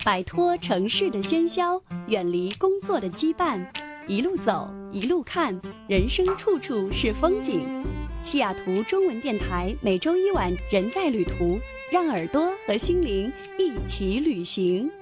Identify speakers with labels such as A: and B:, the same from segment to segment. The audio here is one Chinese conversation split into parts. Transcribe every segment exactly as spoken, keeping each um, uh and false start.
A: 摆脱城市的喧嚣，远离工作的羁绊，一路走，一路看，人生处处是风景。西雅图中文电台每周一晚人在旅途，让耳朵和心灵一起旅行。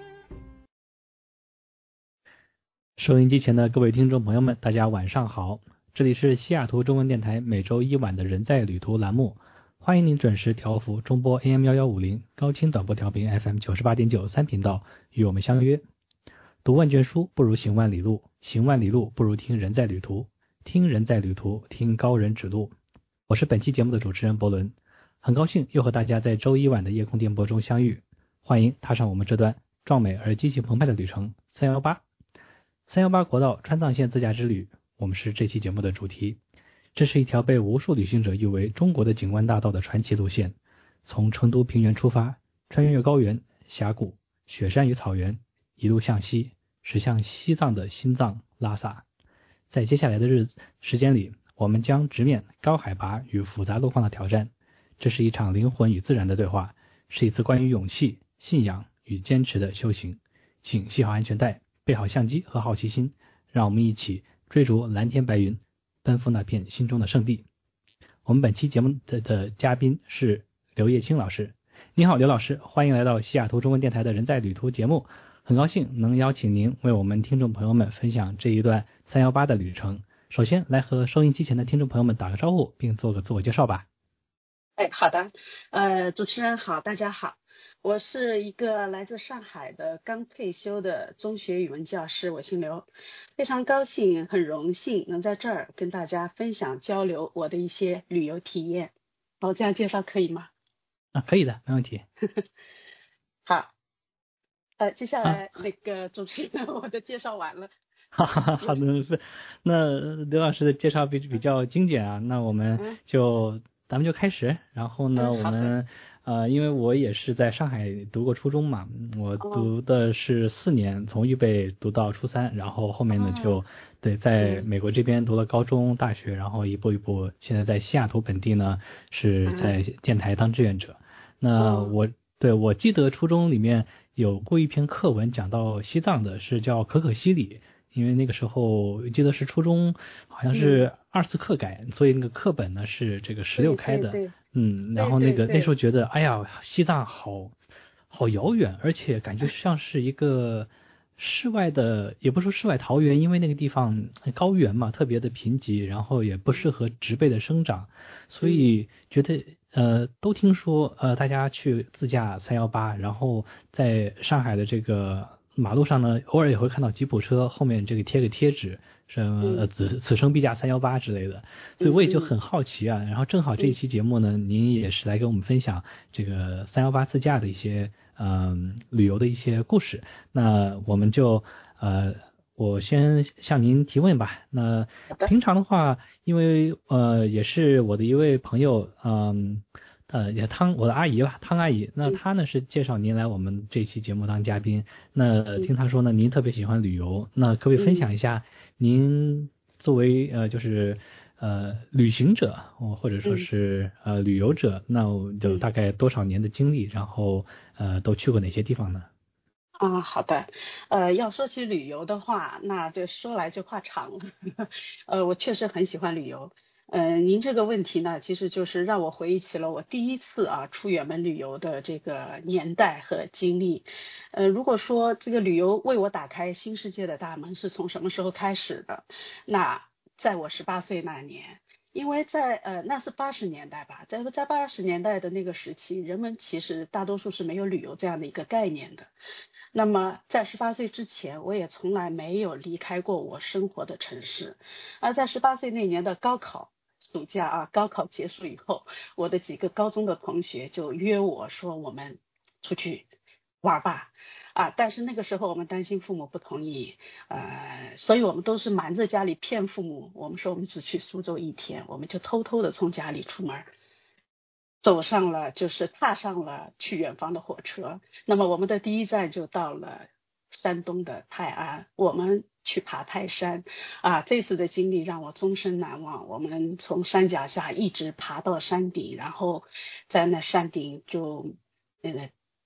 B: 收音机前的各位听众朋友们，大家晚上好，这里是西雅图中文电台每周一晚的人在旅途栏目，欢迎您准时调伏中波 A M 一一五零 高清短波调频 F M 九十八点九 三频道，与我们相约。读万卷书不如行万里路，行万里路不如听人在旅途，听人在旅途，听高人指路。我是本期节目的主持人伯伦，很高兴又和大家在周一晚的夜空电波中相遇，欢迎踏上我们这段壮美而激情澎湃的旅程三一八。三一八国道川藏线自驾之旅，我们是这期节目的主题。这是一条被无数旅行者誉为中国的景观大道的传奇路线，从成都平原出发，穿越高原、峡谷、雪山与草原，一路向西，驶向西藏的心脏拉萨。在接下来的日子时间里，我们将直面高海拔与复杂路况的挑战。这是一场灵魂与自然的对话，是一次关于勇气、信仰与坚持的修行。请系好安全带，备好相机和好奇心，让我们一起追逐蓝天白云，奔赴那片心中的圣地。我们本期节目 的, 的嘉宾是刘叶青老师。你好，刘老师，欢迎来到西雅图中文电台的人在旅途节目，很高兴能邀请您为我们听众朋友们分享这一段三一八的旅程。首先来和收音机前的听众朋友们打个招呼，并做个自我介绍吧。
C: 哎，好的，呃，主持人好，大家好，我是一个来自上海的刚退休的中学语文教师，我姓刘，非常高兴，很荣幸能在这儿跟大家分享交流我的一些旅游体验。好，这样介绍可以吗？
B: 啊，可以的，没问题。
C: 好，呃，接下来、啊、那个主持人，我的介绍完了。
B: 哈哈，好的，是，那刘老师的介绍比比较精简啊，那我们就、嗯、咱们就开始。然后呢，
C: 嗯、
B: 我们呃，因为我也是在上海读过初中嘛，我读的是四年，从预备读到初三，然后后面呢就、哦、对，在美国这边读了高中、大学，然后一步一步，现在在西雅图本地呢是在电台当志愿者。嗯、那我对我记得初中里面有过一篇课文讲到西藏的，是叫可可西里。因为那个时候记得是初中好像是二次课改、嗯、所以那个课本呢是这个十六开的，
C: 对对对
B: 嗯，然后那个那时候觉得哎呀西藏好好遥远，而且感觉像是一个世外的，也不说世外桃源，因为那个地方高原嘛，特别的贫瘠，然后也不适合植被的生长，所以觉得呃都听说呃大家去自驾三一八，然后在上海的这个马路上呢，偶尔也会看到吉普车后面这个贴个贴纸，什么此此生必驾三一八之类的，所以我也就很好奇啊。然后正好这一期节目呢，您也是来跟我们分享这个三一八自驾的一些嗯旅游的一些故事。那我们就呃，我先向您提问吧。那平常的话，因为呃也是我的一位朋友，嗯。呃，也汤我的阿姨吧，汤阿姨。那她呢是介绍您来我们这期节目当嘉宾。那听她说呢，您特别喜欢旅游，那可不可以分享一下您作为呃就是呃旅行者或者说是呃旅游者，那有大概多少年的经历，然后呃都去过哪些地方呢？
C: 啊，好的，呃，要说起旅游的话，那这说来就话长了。呃，我确实很喜欢旅游。呃，您这个问题呢，其实就是让我回忆起了我第一次啊出远门旅游的这个年代和经历。呃，如果说这个旅游为我打开新世界的大门是从什么时候开始的？那在我十八岁那年，因为在呃那是八十年代吧，在在八十年代的那个时期，人们其实大多数是没有旅游这样的一个概念的。那么在十八岁之前，我也从来没有离开过我生活的城市。而在十八岁那年的高考暑假啊，高考结束以后，我的几个高中的同学就约我说我们出去玩吧啊，但是那个时候我们担心父母不同意，呃，所以我们都是瞒着家里骗父母，我们说我们只去苏州一天，我们就偷偷的从家里出门，走上了就是踏上了去远方的火车。那么我们的第一站就到了山东的泰安，我们去爬泰山啊，这次的经历让我终身难忘。我们从山脚下一直爬到山顶，然后在那山顶就呃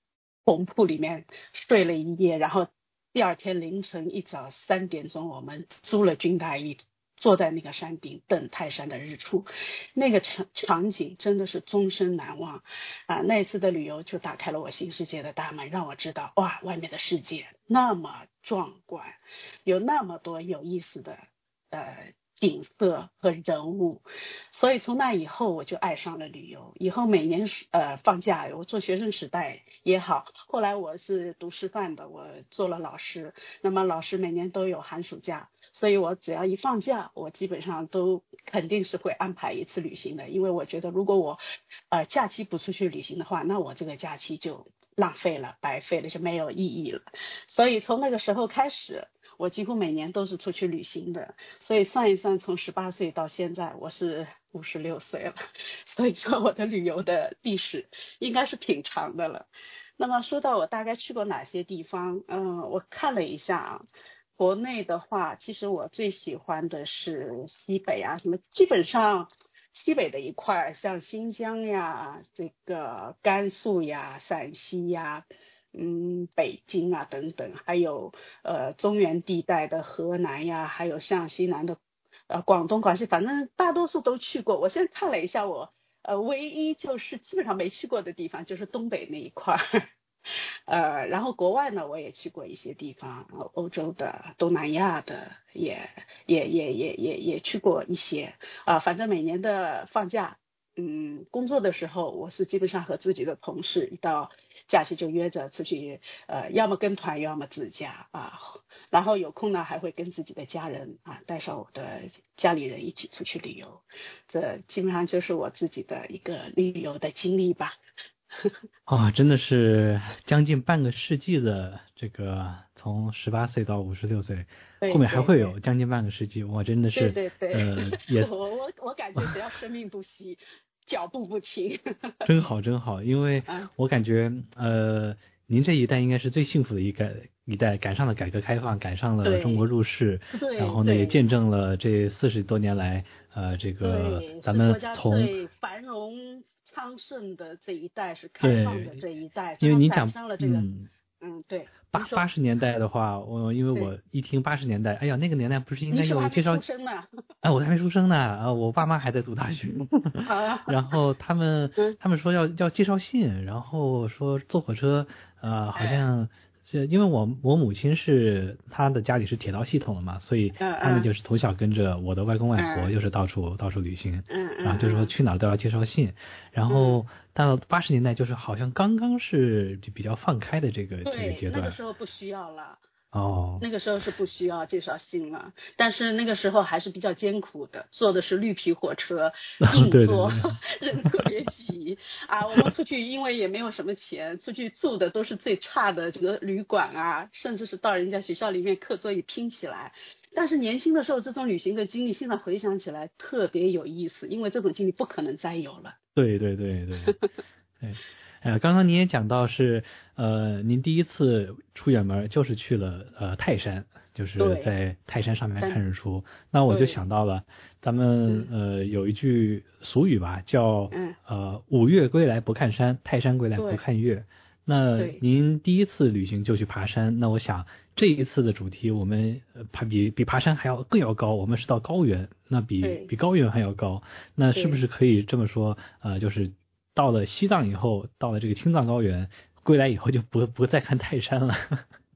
C: 红铺里面睡了一夜，然后第二天凌晨一早三点钟，我们租了军大衣，坐在那个山顶等泰山的日出，那个场场景真的是终身难忘啊！那一次的旅游就打开了我新世界的大门，让我知道哇，外面的世界那么壮观，有那么多有意思的呃景色和人物，所以从那以后我就爱上了旅游。以后每年呃放假，我做学生时代也好，后来我是读师范的，我做了老师，那么老师每年都有寒暑假，所以我只要一放假，我基本上都肯定是会安排一次旅行的，因为我觉得如果我呃假期不出去旅行的话，那我这个假期就浪费了，白费了，就没有意义了。所以从那个时候开始，我几乎每年都是出去旅行的，所以算一算，从十八岁到现在，我是五十六岁了，所以说我的旅游的历史应该是挺长的了。那么说到我大概去过哪些地方，嗯、呃，我看了一下啊，国内的话，其实我最喜欢的是西北啊，什么基本上西北的一块，像新疆呀、这个甘肃呀、陕西呀。嗯，北京啊等等，还有呃中原地带的河南呀，还有像西南的呃广东、广西，反正大多数都去过。我先看了一下我，呃唯一就是基本上没去过的地方就是东北那一块儿，呃，然后国外呢我也去过一些地方，呃欧洲的、东南亚的也也也也也也去过一些啊、呃，反正每年的放假。嗯，工作的时候，我是基本上和自己的同事一到假期就约着出去，呃，要么跟团，要么自驾啊。然后有空呢，还会跟自己的家人啊，带上我的家里人一起出去旅游。这基本上就是我自己的一个旅游的经历吧。
B: 啊、哦，真的是将近半个世纪的这个，从十八岁到五十六岁，后面还会有将近半个世纪，我真的是，
C: 对对对，
B: 呃，也
C: 我我我感觉只要生命不息，脚步不停。
B: 真好真好，因为我感觉呃，您这一代应该是最幸福的一个一代，赶上了改革开放，赶上了中国入世，然后呢也见证了这四十多年来，呃，这个咱们从
C: 最繁荣昌盛的这一代，是开放的这一代，
B: 因为您讲
C: 上了这个，嗯, 嗯对。
B: 八八十年代的话，我因为我一听八十年代，哎呀，那个年代不是应该有介绍？哎，我还没出生呢，啊，我爸妈还在读大学。然后他们他们说要要介绍信，然后说坐火车，呃，好像是因为我我母亲是她的家里是铁道系统的嘛，所以他们就是从小跟着我的外公外婆，就是到处到处旅行，然后就说去哪儿都要介绍信，然后到八十年代就是好像刚刚是比较放开的这个这个阶段，
C: 那个时候不需要了。
B: 哦，
C: 那个时候是不需要介绍信了，但是那个时候还是比较艰苦的，坐的是绿皮火车，硬座，人特别挤啊。我们出去，因为也没有什么钱，出去住的都是最差的这个旅馆啊，甚至是到人家学校里面课桌椅拼起来。但是年轻的时候，这种旅行的经历，现在回想起来特别有意思，因为这种经历不可能再有了。
B: 对对对对，对。呃，刚刚您也讲到是，呃，您第一次出远门就是去了呃泰山，就是在泰山上面看日出。那我就想到了，咱们呃有一句俗语吧，叫呃五岳归来不看山，泰山归来不看岳。那您第一次旅行就去爬山，那我想这一次的主题我们爬比比爬山还要更要高，我们是到高原，那比比高原还要高，那是不是可以这么说？呃，就是到了西藏以后，到了这个青藏高原，归来以后就不不再看泰山了。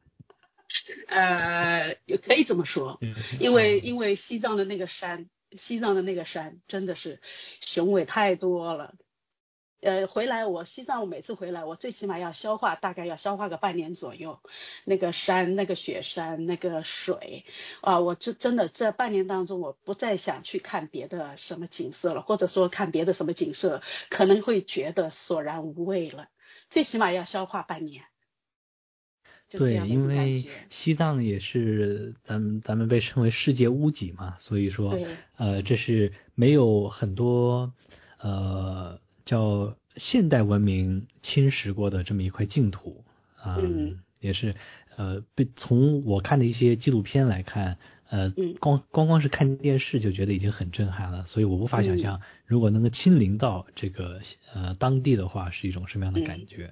C: 呃，可以这么说，因为因为西藏的那个山，西藏的那个山真的是雄伟太多了。呃，回来我西藏，我每次回来，我最起码要消化，大概要消化个半年左右。那个山，那个雪山，那个水，啊，我这真的这半年当中，我不再想去看别的什么景色了，或者说看别的什么景色，可能会觉得索然无味了。最起码要消化半年。
B: 对，因为西藏也是咱们咱们被称为世界屋脊嘛，所以说，呃，这是没有很多呃。叫现代文明侵蚀过的这么一块净土啊、嗯，也是呃，被从我看的一些纪录片来看，呃，光光光是看电视就觉得已经很震撼了，所以我无法想象，如果能够亲临到这个呃当地的话，是一种什么样的感觉。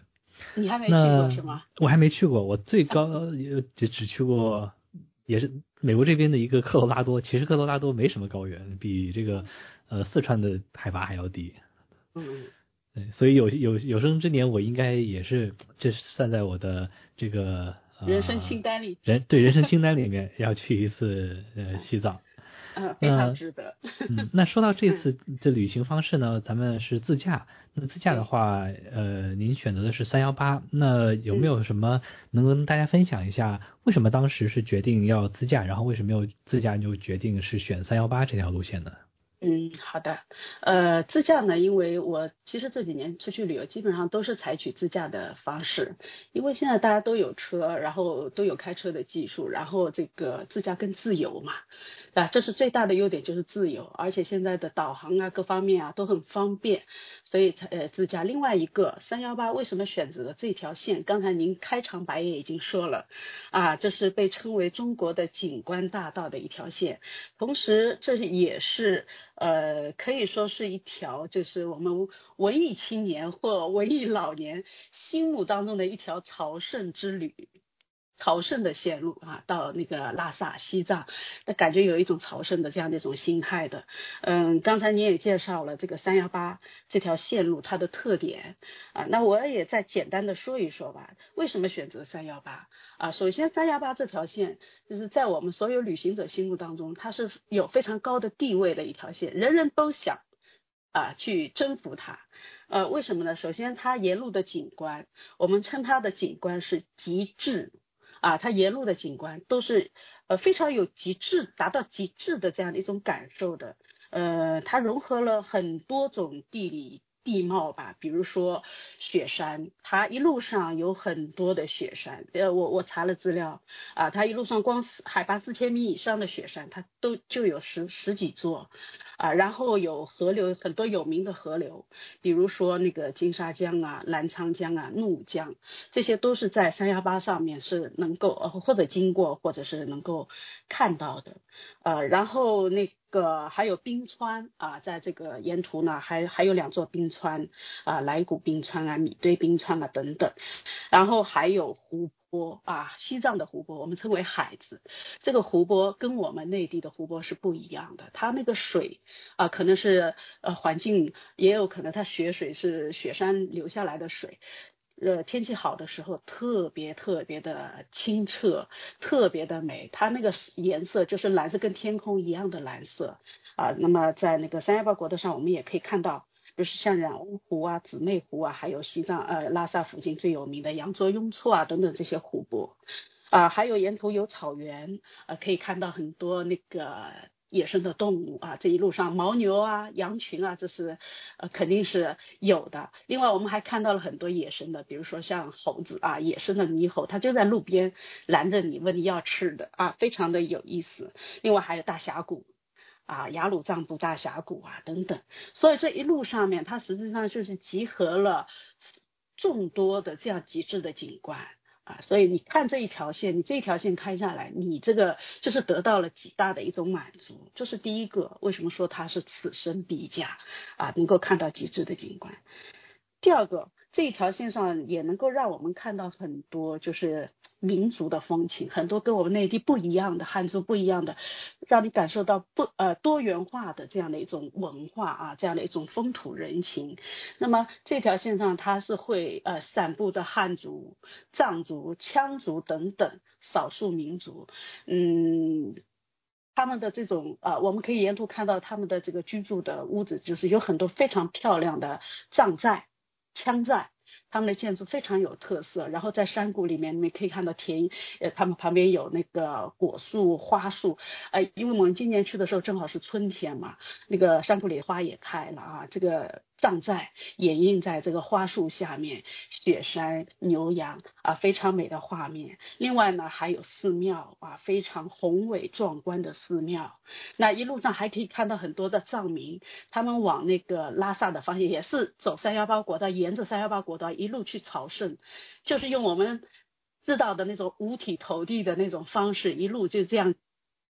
C: 你还没去过是吗？
B: 我还没去过，我最高也只只去过，也是美国这边的一个科罗拉多。其实科罗拉多没什么高原，比这个呃四川的海拔还要低。
C: 嗯。
B: 对，所以有有有生之年，我应该也是，这是算在我的这个呃
C: 人生清单里，
B: 人对人生清单里面要去一次呃西藏。
C: 呃，非常值得。
B: 嗯，那说到这次的旅行方式呢，咱们是自驾。那自驾的话，呃，您选择的是三幺八，那有没有什么能跟大家分享一下，为什么当时是决定要自驾，然后为什么又自驾就决定是选三幺八这条路线呢？
C: 嗯，好的。呃，自驾呢，因为我其实这几年出去旅游，基本上都是采取自驾的方式，因为现在大家都有车，然后都有开车的技术，然后这个自驾更自由嘛，啊，这是最大的优点，就是自由，而且现在的导航啊，各方面啊都很方便，所以才呃自驾。另外一个三幺八为什么选择这条线？刚才您开场白也已经说了，啊，这是被称为中国的景观大道的一条线，同时这也是。呃，可以说是一条就是我们文艺青年或文艺老年心目当中的一条朝圣之旅。朝圣的线路啊，到那个拉萨西藏，那感觉有一种朝圣的这样的一种心态的。嗯，刚才你也介绍了这个三幺八这条线路它的特点啊，那我也再简单的说一说吧。为什么选择三幺八啊？首先，三幺八这条线就是在我们所有旅行者心目当中，它是有非常高的地位的一条线，人人都想啊去征服它。呃，为什么呢？首先，它沿路的景观，我们称它的景观是极致。啊，它沿路的景观都是呃非常有极致，达到极致的这样的一种感受的。呃，它融合了很多种地理地貌吧，比如说雪山，它一路上有很多的雪山。呃，我我查了资料啊，它一路上光海拔四千米以上的雪山，它都就有十十几座。啊，然后有河流，很多有名的河流，比如说那个金沙江啊、澜沧江啊、怒江，这些都是在三幺八上面是能够呃或者经过或者是能够看到的。呃，然后那个还有冰川啊，在这个沿途呢还还有两座冰川啊，来古冰川啊、米堆冰川啊等等，然后还有湖泊啊，西藏的湖泊我们称为海子，这个湖泊跟我们内地的湖泊是不一样的，它那个水啊可能是呃环境，也有可能它雪水是雪山流下来的水。呃，天气好的时候特别特别的清澈，特别的美，它那个颜色就是蓝色，跟天空一样的蓝色啊。那么在那个三幺八国道上，我们也可以看到，就是像染乌湖啊、姊妹湖啊，还有西藏呃拉萨附近最有名的羊卓雍措啊等等这些湖泊啊，还有沿途有草原，呃，可以看到很多那个。野生的动物啊，这一路上牦牛啊、羊群啊，这是呃肯定是有的。另外，我们还看到了很多野生的，比如说像猴子啊，野生的猕猴，它就在路边拦着你，问你要吃的啊，非常的有意思。另外还有大峡谷啊，雅鲁藏布大峡谷啊等等。所以这一路上面，它实际上就是集合了众多的这样极致的景观。啊，所以你看这一条线，你这一条线开下来，你这个就是得到了极大的一种满足，这是第一个。为什么说它是此生必驾啊？能够看到极致的景观。第二个，这一条线上也能够让我们看到很多就是民族的风情，很多跟我们内地不一样的汉族不一样的，让你感受到不呃多元化的这样的一种文化啊，这样的一种风土人情。那么这条线上它是会呃散布的汉族、藏族、羌族等等少数民族，嗯。他们的这种啊、呃，我们可以沿途看到他们的这个居住的屋子，就是有很多非常漂亮的藏寨、羌寨，他们的建筑非常有特色。然后在山谷里面，你们可以看到田，呃，他们旁边有那个果树、花树，呃，因为我们今年去的时候正好是春天嘛，那个山谷里花也开了啊，这个藏寨掩映在这个花树下面，雪山、牛羊啊，非常美的画面。另外呢，还有寺庙啊，非常宏伟壮观的寺庙。那一路上还可以看到很多的藏民，他们往那个拉萨的方向，也是走三幺八国道，沿着三幺八国道一路去朝圣，就是用我们知道的那种五体投地的那种方式，一路就这样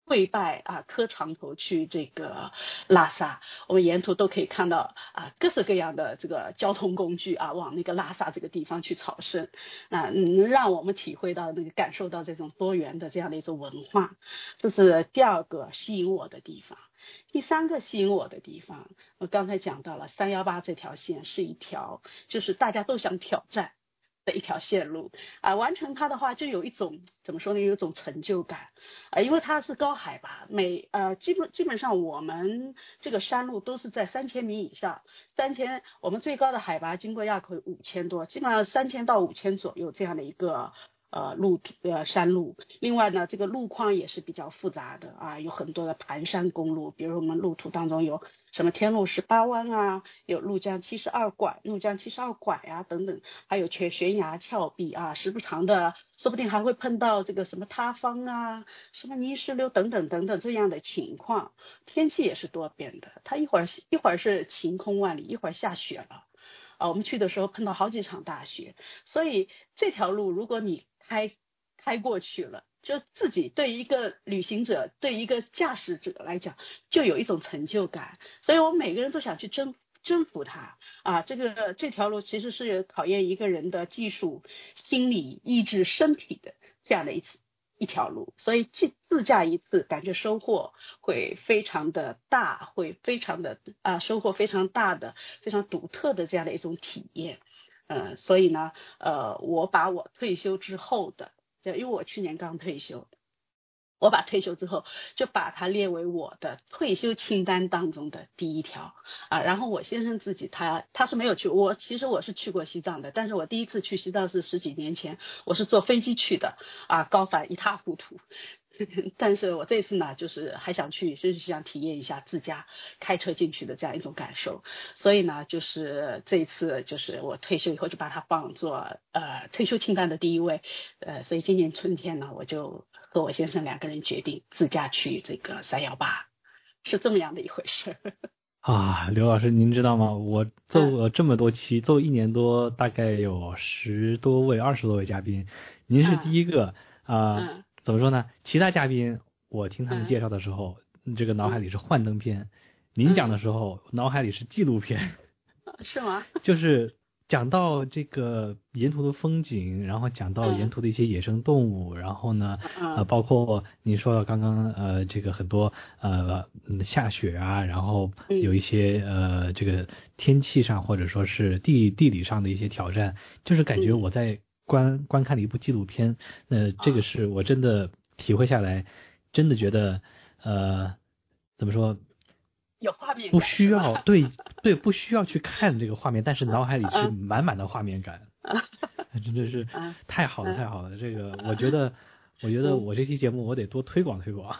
C: 跪拜啊，磕长头去这个拉萨，我们沿途都可以看到啊各式各样的这个交通工具啊，往那个拉萨这个地方去朝圣，那能让我们体会到那个感受到这种多元的这样的一种文化，这是第二个吸引我的地方。第三个吸引我的地方，我刚才讲到了三一八这条线是一条就是大家都想挑战的一条线路啊，完成它的话就有一种怎么说呢，有一种成就感啊，因为它是高海拔，每呃基本基本上我们这个山路都是在三千米以上，三千我们最高的海拔经过垭口五千多，基本上三千到五千左右这样的一个呃路呃山路。另外呢，这个路况也是比较复杂的啊，有很多的盘山公路，比如我们路途当中有什么天路十八弯啊，有怒江七十二拐、怒江七十二拐啊等等，还有全悬崖峭壁啊，时不常的，说不定还会碰到这个什么塌方啊、什么泥石流等等等等这样的情况。天气也是多变的，它一会儿一会儿是晴空万里，一会儿下雪了。啊，我们去的时候碰到好几场大雪，所以这条路如果你开开过去了，就自己对一个旅行者，对一个驾驶者来讲，就有一种成就感，所以我们每个人都想去征征服它啊。这个这条路其实是考验一个人的技术、心理、意志、身体的这样的一次一条路，所以自自驾一次，感觉收获会非常的大，会非常的啊收获非常大的、非常独特的这样的一种体验。呃，所以呢，呃，我把我退休之后的，因为我去年刚退休，我把退休之后就把它列为我的退休清单当中的第一条啊。然后我先生自己他他是没有去，我其实我是去过西藏的，但是我第一次去西藏是十几年前，我是坐飞机去的啊，高反一塌糊涂。但是我这次呢，就是还想去，就是想体验一下自驾开车进去的这样一种感受。所以呢，就是这一次就是我退休以后就把它放作呃退休清单的第一位。呃，所以今年春天呢，我就和我先生两个人决定自驾去这个三一八，是这么样的一回事。
B: 啊，刘老师，您知道吗？我做了这么多期，做一年多，大概有十多位、二十多位嘉宾，您是第一个啊。
C: 嗯嗯
B: 怎么说呢？其他嘉宾我听他们介绍的时候，嗯、这个脑海里是幻灯片；嗯、您讲的时候，脑海里是纪录片。
C: 是吗？
B: 就是讲到这个沿途的风景，然后讲到沿途的一些野生动物，嗯、然后呢，呃，包括你说到刚刚呃这个很多呃下雪啊，然后有一些呃这个天气上或者说是地地理上的一些挑战，就是感觉我在观观看了一部纪录片。呃，这个是我真的体会下来，真的觉得呃怎么说？
C: 有画面感，
B: 不需要对对，不需要去看这个画面，但是脑海里是满满的画面感，真的是太好了，太好了。这个我觉得，我觉得我这期节目我得多推广推广。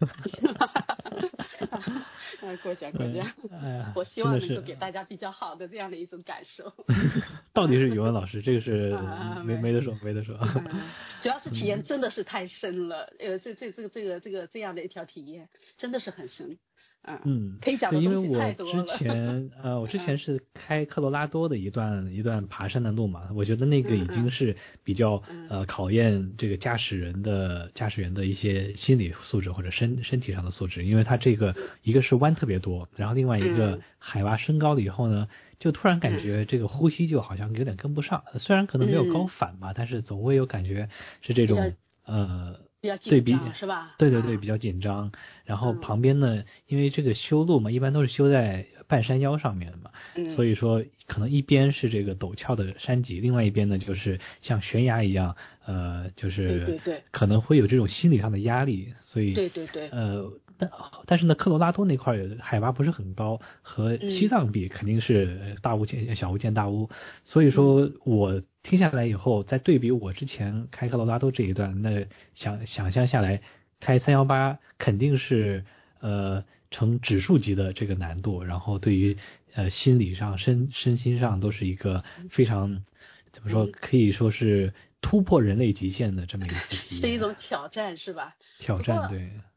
C: 过奖过奖，
B: 哎呀，
C: 我希望能够给大家比较好的这样的一种感受。
B: 到底是语文老师，这个是没没得说，没得说。
C: 主要是体验真的是太深了，呃，这这这个这个这个这样的一条体验真的是很深。
B: 嗯，
C: 可以讲的东西太多了。
B: 因为我之前呃，我之前是开科罗拉多的一段一段爬山的路嘛，我觉得那个已经是比较呃考验这个驾驶人的驾驶员的一些心理素质或者身身体上的素质，因为它这个一个是弯特别多，然后另外一个海拔升高了以后呢，就突然感觉这个呼吸就好像有点跟不上，虽然可能没有高反吧，但是总会有感觉是这种呃。
C: 比较紧张是吧？
B: 对对对，比较紧张。然后旁边呢，因为这个修路嘛，一般都是修在半山腰上面嘛，
C: 嗯、
B: 所以说可能一边是这个陡峭的山脊，另外一边呢就是像悬崖一样，呃，就是
C: 对对对，
B: 可能会有这种心理上的压力，所以
C: 对对对，
B: 呃，但但是呢，科罗拉多那块海拔不是很高，和西藏比肯定是大巫见小巫见大巫，所以说我听下来以后，再对比我之前开科罗拉多这一段，那想想象下来，开三一八肯定是呃成指数级的这个难度，然后对于呃心理上、身身心上都是一个非常怎么说，可以说是突破人类极限的这么一次体验，
C: 是一种挑战是吧？
B: 挑战对。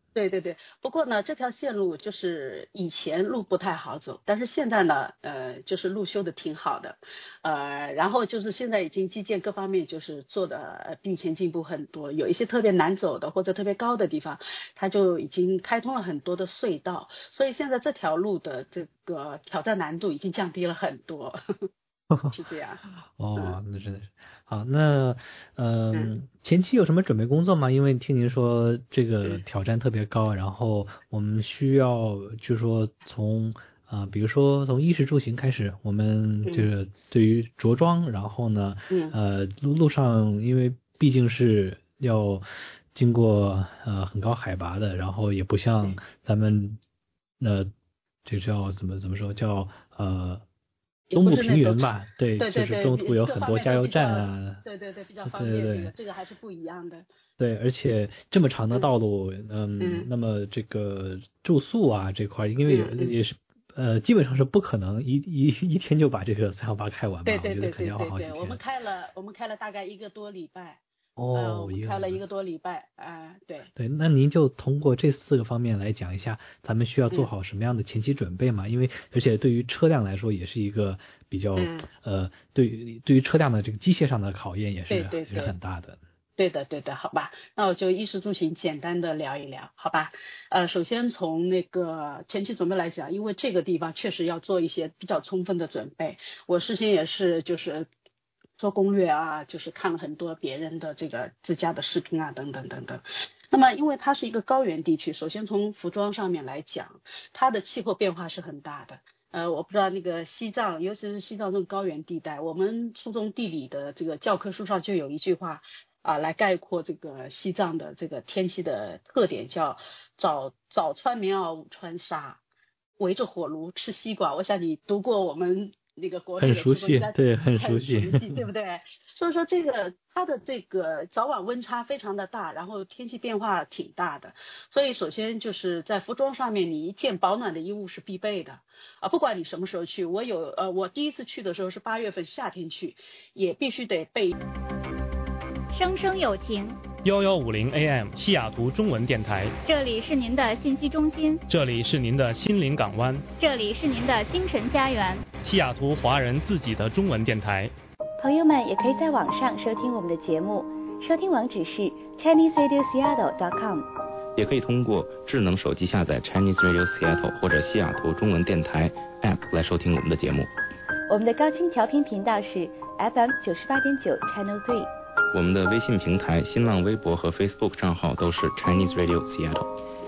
C: 对对对，不过呢，这条线路就是以前路不太好走，但是现在呢，呃，就是路修的挺好的，呃，然后就是现在已经基建各方面就是做的比以前进步很多，有一些特别难走的或者特别高的地方，它就已经开通了很多的隧道，所以现在这条路的这个挑战难度已经降低了很多。是这样。
B: 哦，那真的是好。那嗯、呃，前期有什么准备工作吗？因为听您说这个挑战特别高，然后我们需要就是说从啊、呃，比如说从衣食住行开始，我们这个对于着装，然后呢，呃，路路上因为毕竟是要经过呃很高海拔的，然后也不像咱们呃这叫怎么怎么说叫呃。东部平原吧，对，
C: 对对对，
B: 就是中途有很多加油站啊，
C: 对对对，比较方便，这个这个还是不一样的。
B: 对，而且这么长的道路，嗯，嗯那么这个住宿啊这块，因为也、嗯、也是呃，基本上是不可能一一一天就把这个三幺八开完吧，
C: 对对对对对对，
B: 我觉得肯定要好几天。
C: 我们开了我们开了大概一个多礼拜。
B: 哦，
C: 呃、我们开了一个多礼拜啊、呃，对
B: 对，那您就通过这四个方面来讲一下，咱们需要做好什么样的前期准备嘛？嗯、因为而且对于车辆来说，也是一个比较、嗯、呃，对于对于车辆的这个机械上的考验也是
C: 对对对
B: 也是很大的。
C: 对的对的，好吧，那我就衣食住行简单的聊一聊，好吧？呃，首先从那个前期准备来讲，因为这个地方确实要做一些比较充分的准备，我事先也是就是做攻略啊，就是看了很多别人的这个自驾的视频啊，等等等等。那么因为它是一个高原地区，首先从服装上面来讲，它的气候变化是很大的。呃，我不知道那个西藏，尤其是西藏这种高原地带，我们初中地理的这个教科书上就有一句话啊，来概括这个西藏的这个天气的特点，叫早早穿棉袄，午穿纱，围着火炉吃西瓜。我想你读过我们那个国内的
B: 书，很熟悉，对，很熟悉，
C: 很熟悉，对不对？所以说这个它的这个早晚温差非常的大，然后天气变化挺大的，所以首先就是在服装上面，你一件保暖的衣物是必备的啊，不管你什么时候去。我有呃，我第一次去的时候是八月份夏天去，也必须得备。
A: 声声有情，
D: 幺幺五零 A M 西雅图中文电台，
A: 这里是您的信息中心，
D: 这里是您的心灵港湾，
A: 这里是您的精神家园，
D: 西雅图华人自己的中文电台。
E: 朋友们也可以在网上收听我们的节目，收听网址是 Chinese Radio Seattle dot com，
F: 也可以通过智能手机下载 Chinese Radio Seattle 或者西雅图中文电台 App 来收听我们的节目。
E: 我们的高清调频频道是 F M 九十八点九 Channel Three。
F: 我们的微信平台、新浪微博和 Facebook 账号都是 Chinese Radio Seattle。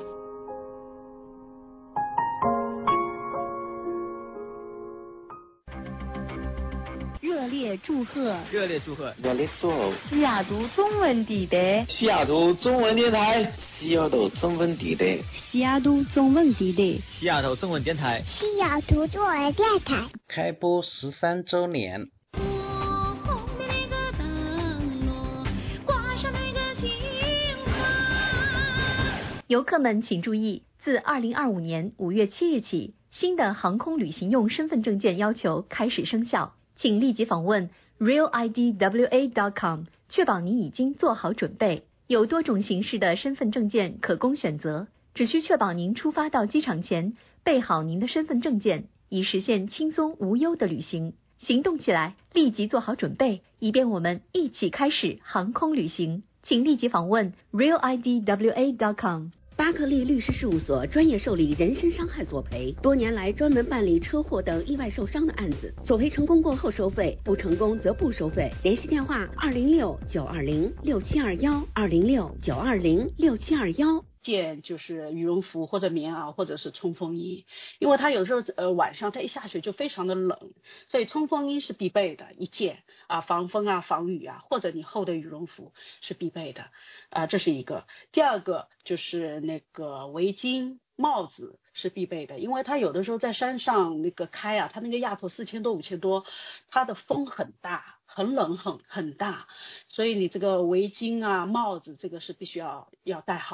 A: 热烈祝贺！
G: 热烈祝贺！
H: 热烈祝贺！
A: 西雅图中文地带，
H: 西雅图中文电台，西雅图中文地带，
A: 西雅图中文地带，
G: 西雅图中文电台，
I: 西雅图中文电台
H: 开播十三周年。
J: 游客们请注意，自二零二五年五月七日起，新的航空旅行用身份证件要求开始生效，请立即访问 real I D W A dot com， 确保你已经做好准备。有多种形式的身份证件可供选择，只需确保您出发到机场前备好您的身份证件，以实现轻松无忧的旅行。行动起来，立即做好准备，以便我们一起开始航空旅行。请立即访问 real I D W A dot com。
K: 巴克利律师事务所专业受理人身伤害索赔，多年来专门办理车祸等意外受伤的案子，索赔成功过后收费，不成功则不收费。联系电话二零六九二零六七二幺二零六九二零六七二幺。
C: 件就是羽绒服或者棉袄或者是冲锋衣，因为它有时候呃晚上它一下雪就非常的冷，所以冲锋衣是必备的一件啊，防风啊防雨啊，或者你厚的羽绒服是必备的啊，这是一个。第二个就是那个围巾帽子是必备的，因为它有的时候在山上那个开啊，它那个亚普四千多五千多，它的风很大很冷很很大，所以你这个围巾啊帽子这个是必须要要戴好的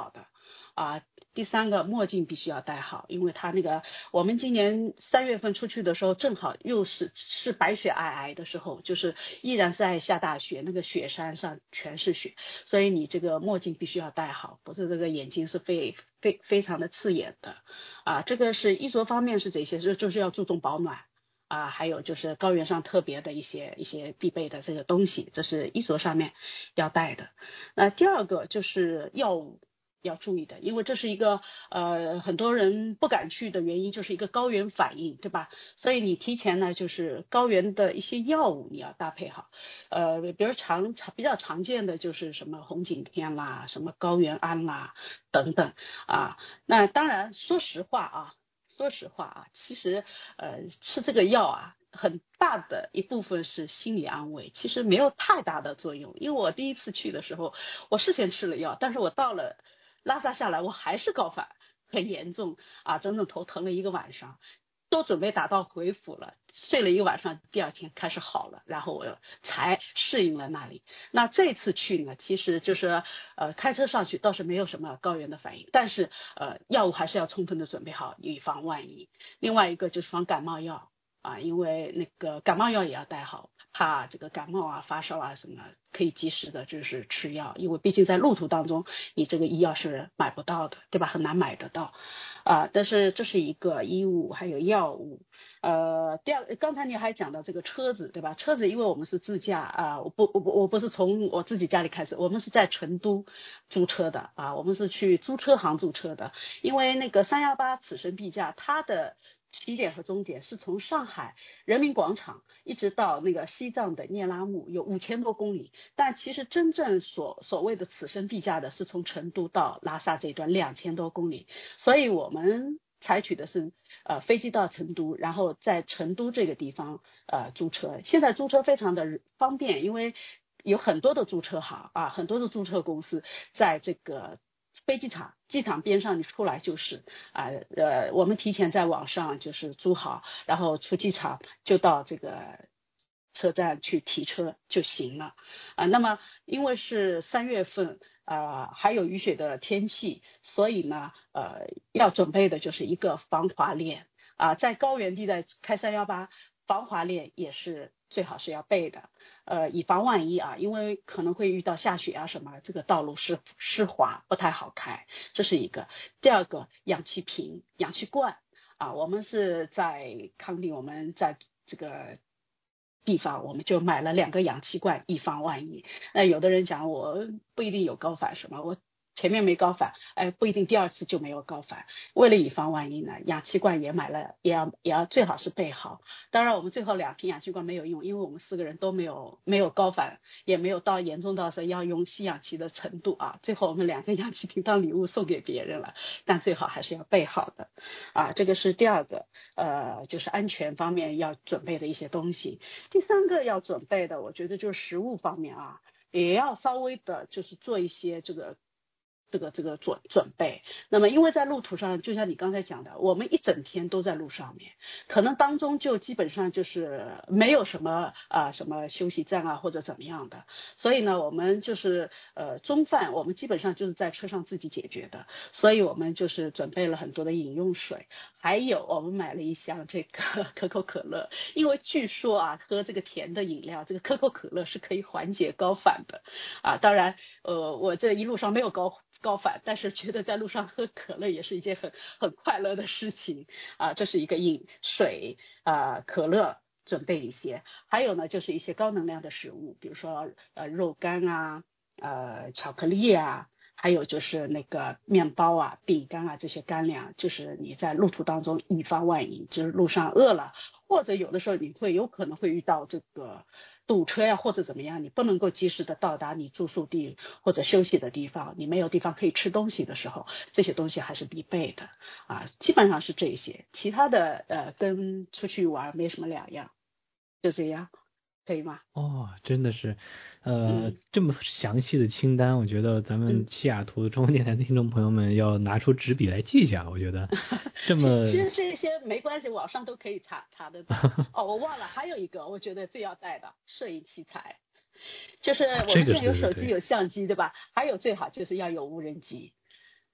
C: 啊。第三个墨镜必须要戴好，因为它那个我们今年三月份出去的时候，正好又是是白雪皑皑的时候，就是依然是在下大雪，那个雪山上全是雪，所以你这个墨镜必须要戴好，否则这个眼睛是非非非常的刺眼的啊。这个是衣着方面是这些，就就是要注重保暖啊，还有就是高原上特别的一些一些必备的这个东西，这是衣着上面要带的。那第二个就是药物要注意的，因为这是一个呃很多人不敢去的原因，就是一个高原反应，对吧？所以你提前呢，就是高原的一些药物你要搭配好，呃，比如常常比较常见的就是什么红景天啦，什么高原安啦等等啊。那当然，说实话啊，说实话啊，其实呃吃这个药啊，很大的一部分是心理安慰，其实没有太大的作用。因为我第一次去的时候，我事先吃了药，但是我到了拉萨下来，我还是高反，很严重啊，整整头疼了一个晚上，都准备打道回府了，睡了一个晚上，第二天开始好了，然后我才适应了那里。那这次去呢，其实就是呃开车上去倒是没有什么高原的反应，但是呃药物还是要充分的准备好，以防万一。另外一个就是防感冒药啊，因为那个感冒药也要带好，怕这个感冒啊、发烧啊什么，可以及时的就是吃药，因为毕竟在路途当中，你这个医药是买不到的，对吧？很难买得到啊。但是这是一个衣物，还有药物。呃，第二，刚才你还讲到这个车子，对吧？车子，因为我们是自驾啊，我不，我不，我不是从我自己家里开始，我们是在成都租车的啊，我们是去租车行租车的，因为那个三幺八此生必驾，它的起点和终点是从上海人民广场一直到那个西藏的聂拉木，有五千多公里。但其实真正所所谓的此生必驾的是从成都到拉萨这段两千多公里，所以我们采取的是呃飞机到成都，然后在成都这个地方呃租车。现在租车非常的方便，因为有很多的租车行啊，很多的租车公司在这个飞机场机场边上，你出来就是啊呃我们提前在网上就是租好，然后出机场就到这个车站去提车就行了啊。那么因为是三月份啊、呃、还有雨雪的天气，所以呢呃要准备的就是一个防滑链啊，在高原地带开三幺八，防滑链也是最好是要备的，呃，以防万一啊，因为可能会遇到下雪啊什么，这个道路湿湿滑不太好开，这是一个。第二个，氧气瓶、氧气罐啊，我们是在康定，我们在这个地方我们就买了两个氧气罐，以防万一。那有的人讲我不一定有高反什么，我前面没高反，哎，不一定第二次就没有高反。为了以防万一呢，氧气罐也买了，也要也要最好是备好。当然，我们最后两瓶氧气罐没有用，因为我们四个人都没有没有高反，也没有到严重到说要用吸氧气的程度啊。最后我们两个氧气瓶当礼物送给别人了，但最好还是要备好的啊。这个是第二个，呃，就是安全方面要准备的一些东西。第三个要准备的，我觉得就是食物方面啊，也要稍微的就是做一些这个。这个这个准准备，那么因为在路途上，就像你刚才讲的，我们一整天都在路上面，可能当中就基本上就是没有什么啊、呃、什么休息站啊或者怎么样的，所以呢，我们就是呃中饭我们基本上就是在车上自己解决的，所以我们就是准备了很多的饮用水，还有我们买了一箱这个可口可乐，因为据说啊喝这个甜的饮料，这个可口可乐是可以缓解高反的啊，当然呃我这一路上没有高。高反，但是觉得在路上喝可乐也是一件很很快乐的事情啊。这是一个饮水啊，可乐准备一些，还有呢就是一些高能量的食物，比如说呃肉干啊，呃巧克力啊，还有就是那个面包啊、饼干啊这些干粮，就是你在路途当中以防万一，就是路上饿了，或者有的时候你会有可能会遇到这个。堵车呀、啊，或者怎么样，你不能够及时的到达你住宿地或者休息的地方，你没有地方可以吃东西的时候，这些东西还是必备的啊。基本上是这些，其他的呃跟出去玩没什么两样，就这样，可以吗？
B: 哦，真的是，呃，嗯、这么详细的清单，我觉得咱们西雅图中文电台的听众朋友们要拿出纸笔来记一下。我觉得这么
C: 其实这些没关系，网上都可以查查得到。哦，我忘了，还有一个我觉得最要带的摄影器材，就是我们现在有手机有相机，对吧？还有最好就是要有无人机。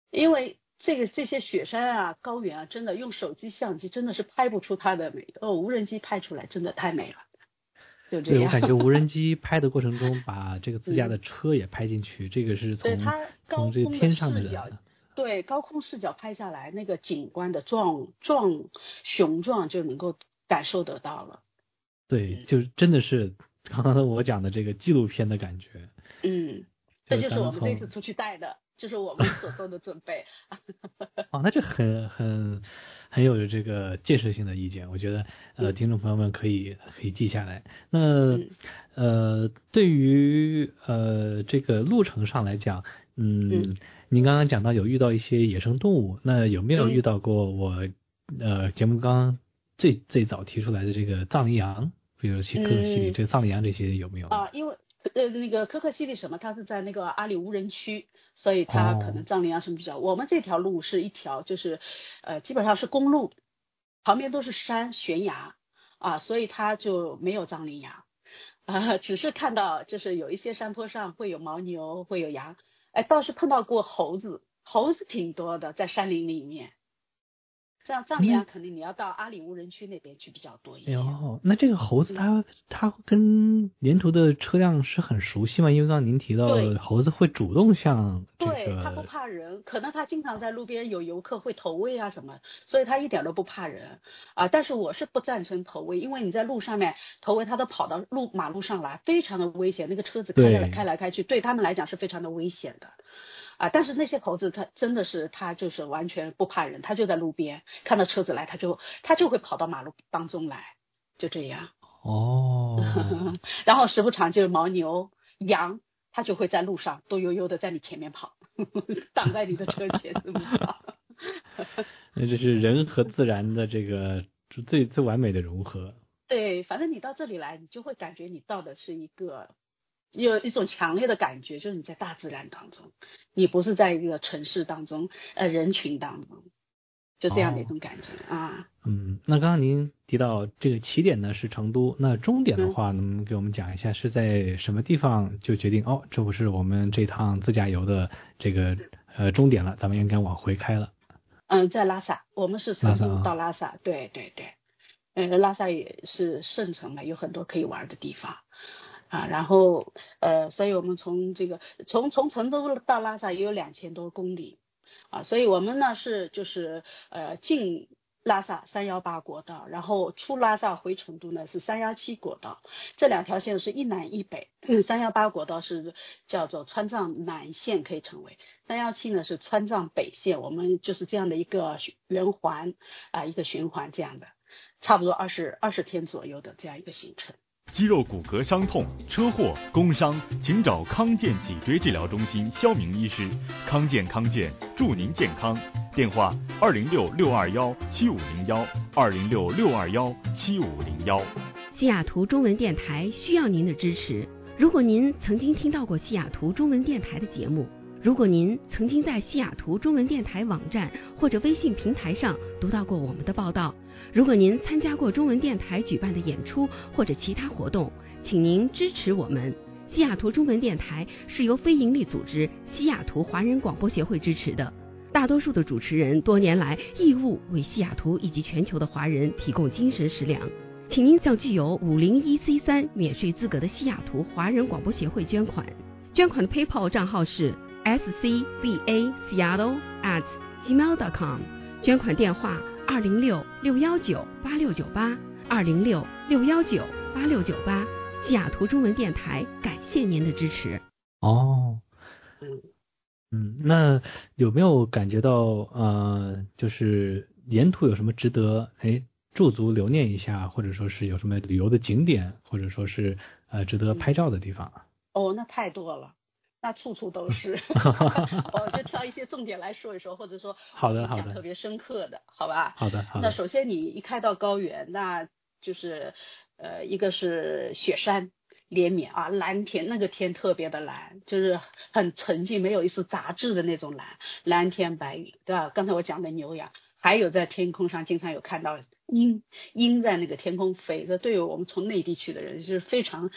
C: 因为这个这些雪山啊、高原啊，真的用手机相机真的是拍不出它的美哦，无人机拍出来真的太美了。就这样。
B: 对，我感觉无人机拍的过程中，把这个自驾的车也拍进去，嗯、这个是从
C: 对它
B: 从这个天上的
C: 角，对高空视角拍下来，那个景观的壮壮雄壮就能够感受得到了。
B: 对，就真的是刚刚我讲的这个纪录片的感觉。
C: 嗯，这就是我们这次出去带的。就是我们所做的准备。
B: 哦，那这很很很有这个建设性的意见，我觉得呃，听众朋友们可以可以记下来。那、嗯、呃，对于呃这个路程上来讲，嗯，嗯您刚刚讲到有遇到一些野生动物，那有没有遇到过我、嗯、呃节目刚刚最最早提出来的这个藏羚羊，比如去可可西里、嗯、这个藏羚羊这些有没有？
C: 啊，因为呃那个可可西里什么，它是在那个阿里无人区。所以它可能藏羚羊什么比较、哦、我们这条路是一条就是呃基本上是公路，旁边都是山悬崖啊，所以它就没有藏羚羊啊，只是看到就是有一些山坡上会有牦牛会有羊，哎倒是碰到过猴子，猴子挺多的在山林里面。像藏羚羊肯定你要到阿里无人区那边去比较多一些。
B: 哦，那这个猴子它、嗯、它跟沿途的车辆是很熟悉吗？因为刚刚您提到猴子会主动向、这个、
C: 对，它不怕人，可能它经常在路边有游客会投喂啊什么，所以它一点都不怕人啊。但是我是不赞成投喂，因为你在路上面投喂，它都跑到路马路上来，非常的危险，那个车子开来开来开去，对他们来讲是非常的危险的。啊，但是那些猴子它真的是它就是完全不怕人，它就在路边看到车子来，它就它就会跑到马路当中来，就这样。
B: 哦。
C: 然后时不常就是牦牛、羊，它就会在路上都悠悠的在你前面跑，挡在你的车前这么跑。
B: 那这是人和自然的这个最最完美的融合。
C: 对，反正你到这里来，你就会感觉你到的是一个。有一种强烈的感觉，就是你在大自然当中，你不是在一个城市当中，呃，人群当中，就这样的一种感觉、哦、啊。
B: 嗯，那刚刚您提到这个起点呢是成都，那终点的话，能给我们讲一下是在什么地方就决定、嗯、哦，这不是我们这趟自驾游的这个呃终点了，咱们应该往回开了。
C: 嗯，在拉萨，我们是成都到拉萨，对对对，呃，拉萨也是圣城嘛，有很多可以玩的地方。啊，然后呃，所以我们从这个从从成都到拉萨也有两千多公里啊，所以我们呢是就是呃进拉萨三幺八国道，然后出拉萨回成都呢是三幺七国道，这两条线是一南一北。嗯，三幺八国道是叫做川藏南线，可以称为三幺七呢是川藏北线，我们就是这样的一个圆环啊，一个循环这样的，差不多二十二十天左右的这样一个行程。
L: 肌肉骨骼伤痛、车祸、工伤，请找康健脊椎治疗中心肖明医师。康健康健，祝您健康。电话：二零六六二幺七五零幺，二零六六二幺七五零幺。
K: 西雅图中文电台需要您的支持。如果您曾经听到过西雅图中文电台的节目，如果您曾经在西雅图中文电台网站或者微信平台上读到过我们的报道，如果您参加过中文电台举办的演出或者其他活动，请您支持我们。西雅图中文电台是由非营利组织西雅图华人广播协会支持的，大多数的主持人多年来义务为西雅图以及全球的华人提供精神食粮，请您向具有五零一 C 三免税资格的西雅图华人广播协会捐款。捐款的 PayPal 账号是 s c b a seattle at gmail dot com， 捐款电话二零六六幺九八六九八，二零六六幺九八六九八。西雅图中文电台感谢您的支持。
B: 哦，嗯，那有没有感觉到呃，就是沿途有什么值得哎驻足留念一下，或者说是有什么旅游的景点，或者说是呃值得拍照的地方？
C: 哦，那太多了。那处处都是，我就挑一些重点来说一说，或者说
B: 好的好的
C: 特别深刻的，好吧？
B: 好的好的。
C: 那首先你一开到高原，那就是呃一个是雪山连绵啊，蓝天，那个天特别的蓝，就是很沉静，没有一丝杂质的那种蓝，蓝天白云，对吧？刚才我讲的牛羊，还有在天空上经常有看到鹰鹰在那个天空飞，这对于我们从内地去的人是非常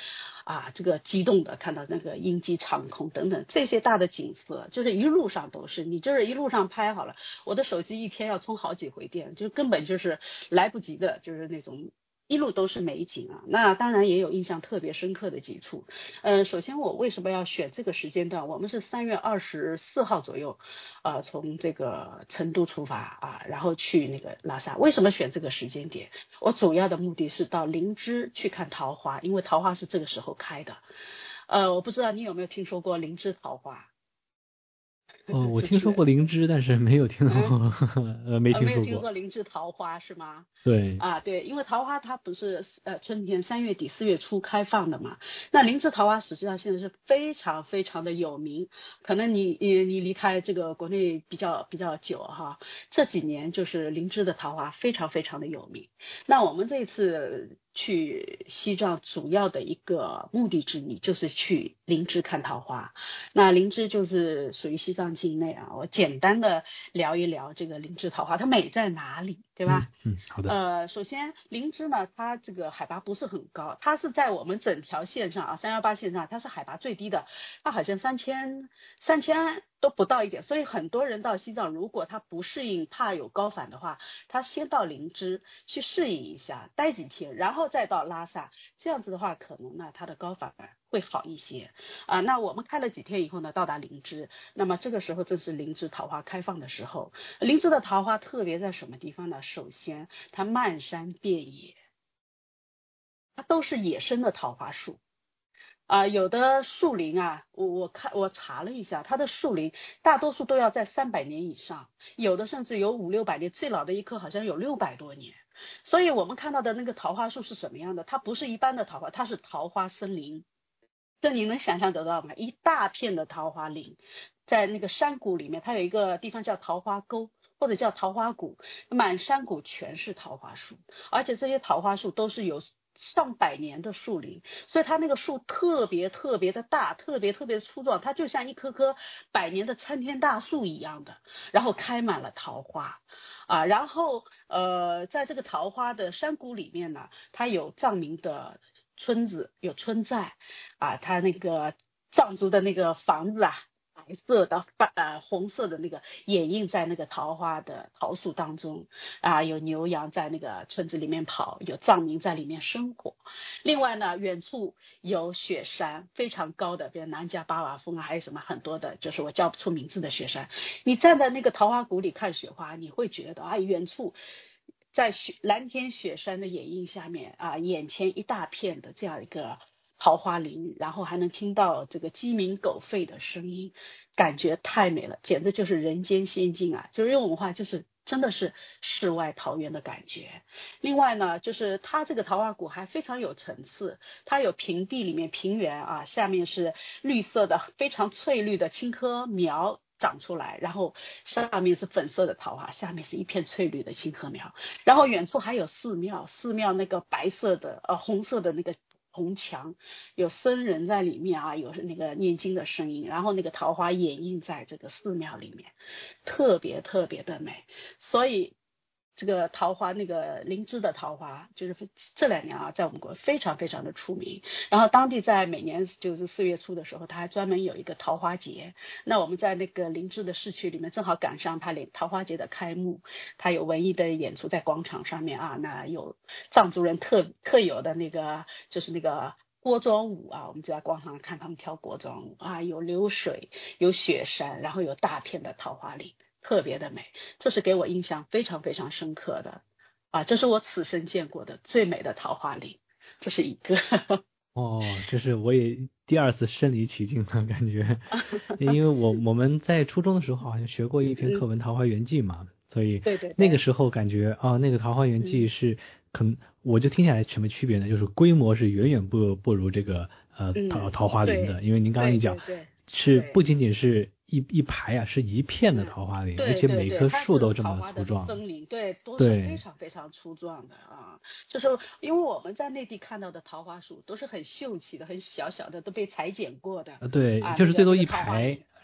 C: 啊，这个激动的看到那个鹰击长空等等这些大的景色，就是一路上都是，你就是一路上拍好了，我的手机一天要充好几回电，就根本就是来不及的，就是那种。一路都是美景啊，那当然也有印象特别深刻的几处。呃，首先我为什么要选这个时间段？我们是三月二十四号左右，呃，从这个成都出发啊，然后去那个拉萨。为什么选这个时间点？我主要的目的是到林芝去看桃花，因为桃花是这个时候开的。呃，我不知道你有没有听说过林芝桃花？
B: 哦，我听说过灵芝，但是没有听说过，嗯、呃，没听说过。
C: 没有听说过灵芝桃花是吗？
B: 对。
C: 啊，对，因为桃花它不是呃春天三月底四月初开放的嘛。那灵芝桃花实际上现在是非常非常的有名，可能你你你离开这个国内比较比较久哈，这几年就是灵芝的桃花非常非常的有名。那我们这次去西藏主要的一个目的之一就是去林芝看桃花。那林芝就是属于西藏境内啊，我简单的聊一聊这个林芝桃花它美在哪里，对吧？
B: 嗯，嗯好的。
C: 呃，首先林芝呢，它这个海拔不是很高，它是在我们整条线上啊，三幺八线上它是海拔最低的，它好像三千三千都不到一点，所以很多人到西藏，如果他不适应，怕有高反的话，他先到林芝去适应一下，待几天，然后再到拉萨，这样子的话，可能呢他的高反会好一些啊。那我们开了几天以后呢，到达林芝，那么这个时候正是林芝桃花开放的时候。林芝的桃花特别在什么地方呢？首先，它漫山遍野，它都是野生的桃花树。啊、呃，有的树林啊，我我看我查了一下，它的树林大多数都要在三百年以上，有的甚至有五六百年，最老的一棵好像有六百多年。所以我们看到的那个桃花树是什么样的？它不是一般的桃花，它是桃花森林。这你能想象得到吗？一大片的桃花林，在那个山谷里面，它有一个地方叫桃花沟，或者叫桃花谷，满山谷全是桃花树，而且这些桃花树都是有上百年的树龄，所以它那个树特别特别的大，特别特别粗壮，它就像一棵棵百年的参天大树一样的，然后开满了桃花啊，然后呃，在这个桃花的山谷里面呢，它有藏民的村子，有村寨啊，它那个藏族的那个房子啊，白色的白呃红色的那个掩映在那个桃花的桃树当中啊，有牛羊在那个村子里面跑，有藏民在里面生活。另外呢，远处有雪山，非常高的，比如南迦巴瓦峰啊，还有什么很多的，就是我叫不出名字的雪山。你站在那个桃花谷里看雪花，你会觉得啊，远处在雪蓝天雪山的掩映下面啊，眼前一大片的这样一个桃花林，然后还能听到这个鸡鸣狗吠的声音，感觉太美了，简直就是人间仙境啊！就是用文化，就是真的是世外桃源的感觉。另外呢，就是它这个桃花谷还非常有层次，它有平地里面平原啊，下面是绿色的非常翠绿的青稞苗长出来，然后上面是粉色的桃花，下面是一片翠绿的青稞苗，然后远处还有寺庙，寺庙那个白色的呃红色的那个红墙，有僧人在里面啊，有那个念经的声音，然后那个桃花掩映在这个寺庙里面，特别特别的美。所以这个桃花，那个林芝的桃花，就是这两年啊，在我们国非常非常的出名。然后当地在每年就是四月初的时候，它还专门有一个桃花节。那我们在那个林芝的市区里面，正好赶上它桃花节的开幕，它有文艺的演出在广场上面啊，那有藏族人特特有的那个就是那个锅庄舞啊，我们就在广场上看他们跳锅庄舞啊，有流水，有雪山，然后有大片的桃花林。特别的美，这是给我印象非常非常深刻的啊！这是我此生见过的最美的桃花林，这是一个。
B: 哦，这是我也第二次身临其境的感觉，因为我我们在初中的时候好像学过一篇课文《桃花源记》嘛，所以
C: 对对，
B: 那个时候感觉啊，那个《桃花源记》是可能我就听下来什么区别呢？就是规模是远远不不如这个呃桃桃花林的，因为您刚刚一讲是不仅仅是。一一排啊，是一片的桃花林，
C: 嗯、
B: 而且每棵树都这么粗壮。
C: 森林，对，都是非常非常粗壮的啊。就是因为我们在内地看到的桃花树都是很秀气的、很小小的，都被裁剪过的。
B: 对，
C: 啊、
B: 就是最多一
C: 排，
B: 排，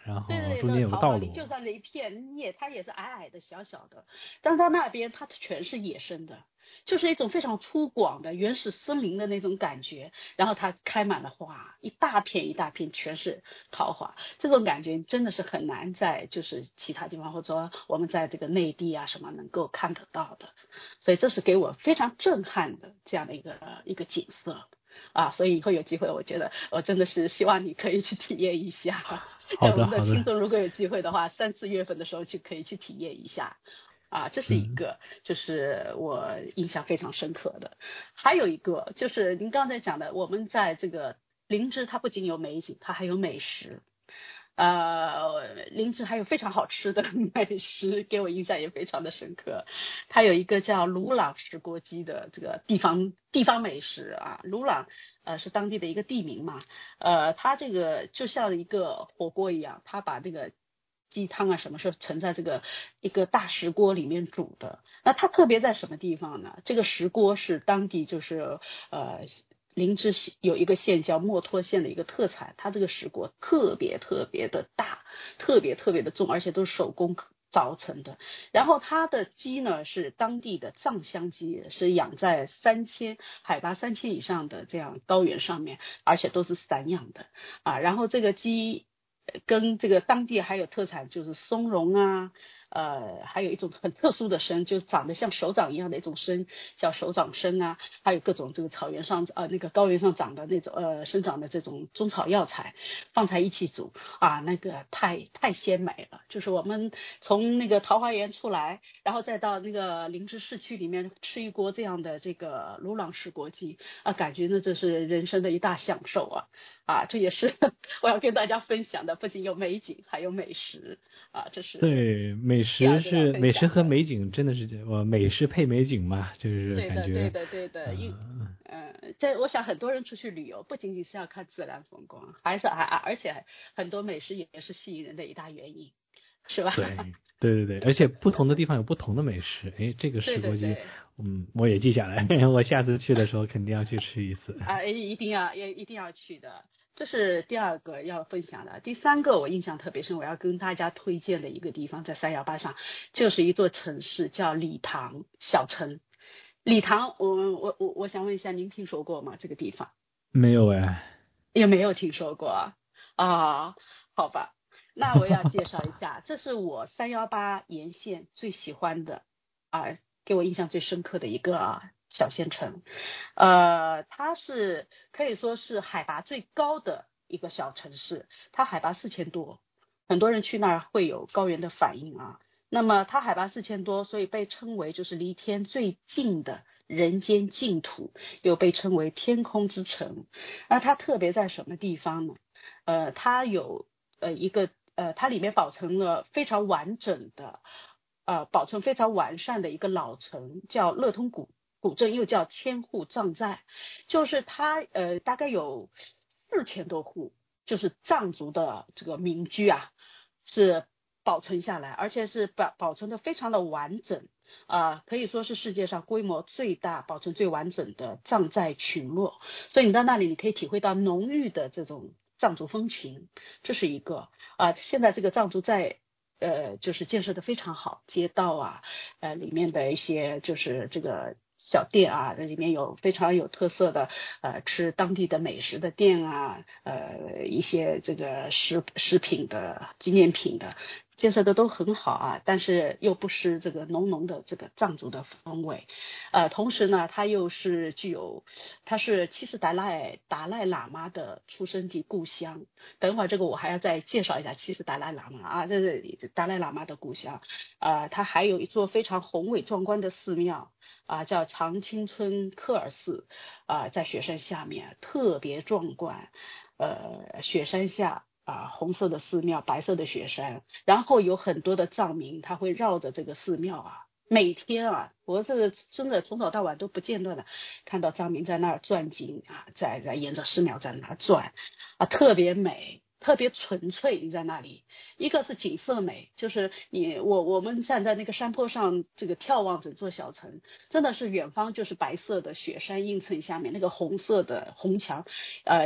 B: 然后
C: 对对对，
B: 中间有个道路，
C: 就算那一片叶，它也是矮矮的、小小的，但它那边它全是野生的，就是一种非常粗犷的原始森林的那种感觉。然后它开满了花，一大片一大片全是桃花，这种感觉真的是很难在就是其他地方或者说我们在这个内地啊什么能够看得到的，所以这是给我非常震撼的这样的一个一个景色。啊，所以以后有机会，我觉得我真的是希望你可以去体验一下。
B: 好的，
C: 我们的听众如果有机会的话，三四月份的时候去可以去体验一下。啊，这是一个，就是我印象非常深刻的。还有一个就是您刚才讲的，我们在这个林芝，它不仅有美景，它还有美食。呃，林芝还有非常好吃的美食，给我印象也非常的深刻。它有一个叫鲁朗石锅鸡的这个地方地方美食啊，鲁朗呃是当地的一个地名嘛，呃，它这个就像一个火锅一样，它把这个鸡汤啊什么是盛在这个一个大石锅里面煮的。那它特别在什么地方呢？这个石锅是当地就是呃。林芝有一个县叫墨脱县的一个特产，它这个石锅特别特别的大，特别特别的重，而且都是手工凿成的。然后它的鸡呢是当地的藏香鸡，是养在三千海拔三千以上的这样高原上面，而且都是散养的啊。然后这个鸡跟这个当地还有特产就是松茸啊。呃，还有一种很特殊的参，就长得像手掌一样的一种参，叫手掌参啊，还有各种这个草原上呃那个高原上长的那种呃生长的这种中草药材，放在一起煮啊，那个太太鲜美了。就是我们从那个桃花源出来，然后再到那个林芝市区里面吃一锅这样的这个鲁朗石锅鸡啊，感觉呢这是人生的一大享受啊啊，这也是我要跟大家分享的，不仅有美景，还有美食啊，这是
B: 对美。美食是美食和美景，真的是我美食配美景嘛，就是感觉
C: 对的对的对的。嗯，呃，这我想很多人出去旅游，不仅仅是要看自然风光，还是还而且很多美食也是吸引人的一大原因，是吧？
B: 对对对对，而且不同的地方有不同的美食。哎，这个石锅鸡，嗯，我也记下来，我下次去的时候肯定要去吃一次。
C: 啊，一定要也一定要去的。这是第二个要分享的。第三个我印象特别深，我要跟大家推荐的一个地方在三幺八上，就是一座城市叫理塘小城。理塘，我我我我想问一下，您听说过吗？这个地方？
B: 没有哎，
C: 也没有听说过啊。好吧，那我要介绍一下，这是我三幺八沿线最喜欢的啊，给我印象最深刻的一个啊。小县城，呃，它是可以说是海拔最高的一个小城市，它海拔四千多，很多人去那儿会有高原的反应啊。那么它海拔四千多，所以被称为就是离天最近的人间净土，又被称为天空之城。那它特别在什么地方呢？呃，它有呃一个呃，它里面保存了非常完整的，呃，保存非常完善的一个老城，叫乐通古。古镇又叫千户藏寨，就是它呃大概有四千多户，就是藏族的这个民居啊，是保存下来，而且是保保存的非常的完整啊、呃，可以说是世界上规模最大、保存最完整的藏寨群落。所以你到那里，你可以体会到浓郁的这种藏族风情，这是一个啊、呃。现在这个藏族寨。呃，就是建设的非常好，街道啊，呃，里面的一些就是这个小店啊，里面有非常有特色的呃吃当地的美食的店啊，呃一些这个食食品的纪念品的建设的都很好啊，但是又不失这个浓浓的这个藏族的风味，呃，同时呢，它又是具有，它是七世达赖达赖喇嘛的出生地故乡。等会儿这个我还要再介绍一下七世达赖喇嘛啊，这是达赖喇嘛的故乡。啊，它还有一座非常宏伟壮观的寺庙啊，叫长青村科尔寺啊，在雪山下面特别壮观，呃，雪山下。啊，红色的寺庙，白色的雪山，然后有很多的藏民，他会绕着这个寺庙啊，每天啊，我这个真的从早到晚都不间断的看到藏民在那儿转经啊，在在沿着寺庙在那儿转啊，特别美，特别纯粹。你在那里，一个是景色美，就是你我我们站在那个山坡上，这个眺望整座小城，真的是远方就是白色的雪山映衬下面那个红色的红墙，呃。